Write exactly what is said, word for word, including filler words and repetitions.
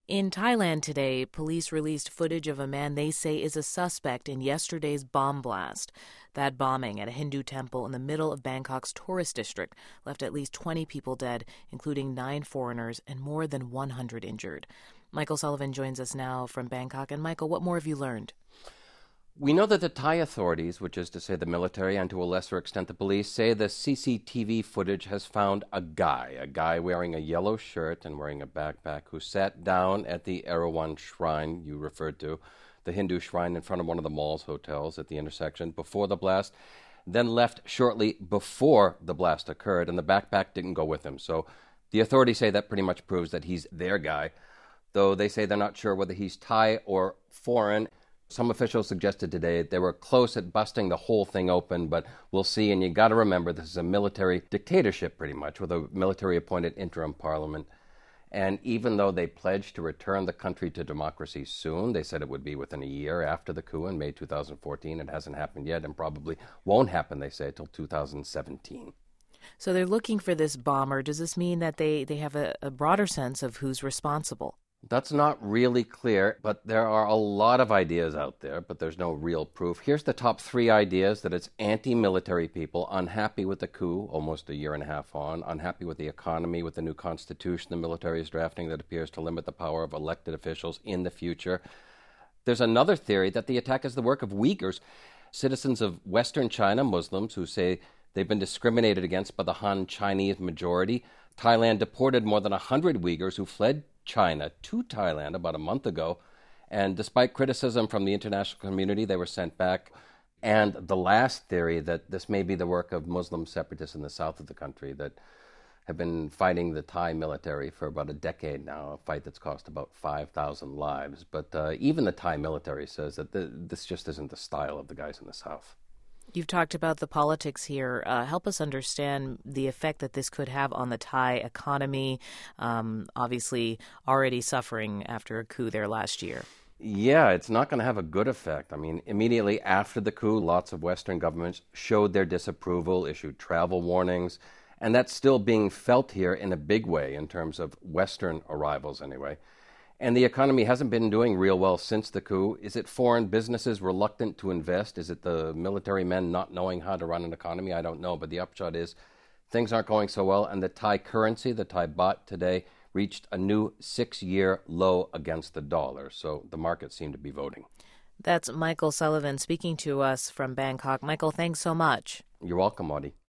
In Thailand today, police released footage of a man they say is a suspect in yesterday's bomb blast. That bombing at a Hindu temple in the middle of Bangkok's tourist district left at least twenty people dead, including nine foreigners and more than one hundred injured. Michael Sullivan joins us now from Bangkok. And Michael, what more have you learned? We know that the Thai authorities, which is to say the military and to a lesser extent the police, say the C C T V footage has found a guy, a guy wearing a yellow shirt and wearing a backpack who sat down at the Erawan shrine you referred to, the Hindu shrine in front of one of the mall's hotels at the intersection before the blast, then left shortly before the blast occurred, and the backpack didn't go with him. So the authorities say that pretty much proves that he's their guy, though they say they're not sure whether he's Thai or foreign. Some officials suggested today they were close at busting the whole thing open, but we'll see. And you got to remember, this is a military dictatorship, pretty much, with a military-appointed interim parliament. And even though they pledged to return the country to democracy soon, they said it would be within a year after the coup in May two thousand fourteen. It hasn't happened yet and probably won't happen, they say, till two thousand seventeen. So they're looking for this bomber. Does this mean that they, they have a, a broader sense of who's responsible? That's not really clear, but there are a lot of ideas out there, but there's no real proof. Here's the top three ideas: that it's anti-military people, unhappy with the coup almost a year and a half on, unhappy with the economy, with the new constitution the military is drafting that appears to limit the power of elected officials in the future. There's another theory that the attack is the work of Uyghurs, citizens of Western China, Muslims who say they've been discriminated against by the Han Chinese majority. Thailand deported more than one hundred Uyghurs who fled China to Thailand about a month ago, and despite criticism from the international community, they were sent back. And the last theory, that this may be the work of Muslim separatists in the south of the country that have been fighting the Thai military for about a decade now, a fight that's cost about five thousand lives. But uh, even the Thai military says that th- this just isn't the style of the guys in the south. You've talked about the politics here. Uh, help us understand the effect that this could have on the Thai economy, um, obviously already suffering after a coup there last year. Yeah, it's not going to have a good effect. I mean, immediately after the coup, lots of Western governments showed their disapproval, issued travel warnings, and that's still being felt here in a big way in terms of Western arrivals anyway. And the economy hasn't been doing real well since the coup. Is it foreign businesses reluctant to invest? Is it the military men not knowing how to run an economy? I don't know. But the upshot is things aren't going so well. And the Thai currency, the Thai baht today, reached a new six-year low against the dollar. So the markets seem to be voting. That's Michael Sullivan speaking to us from Bangkok. Michael, thanks so much. You're welcome, Audie.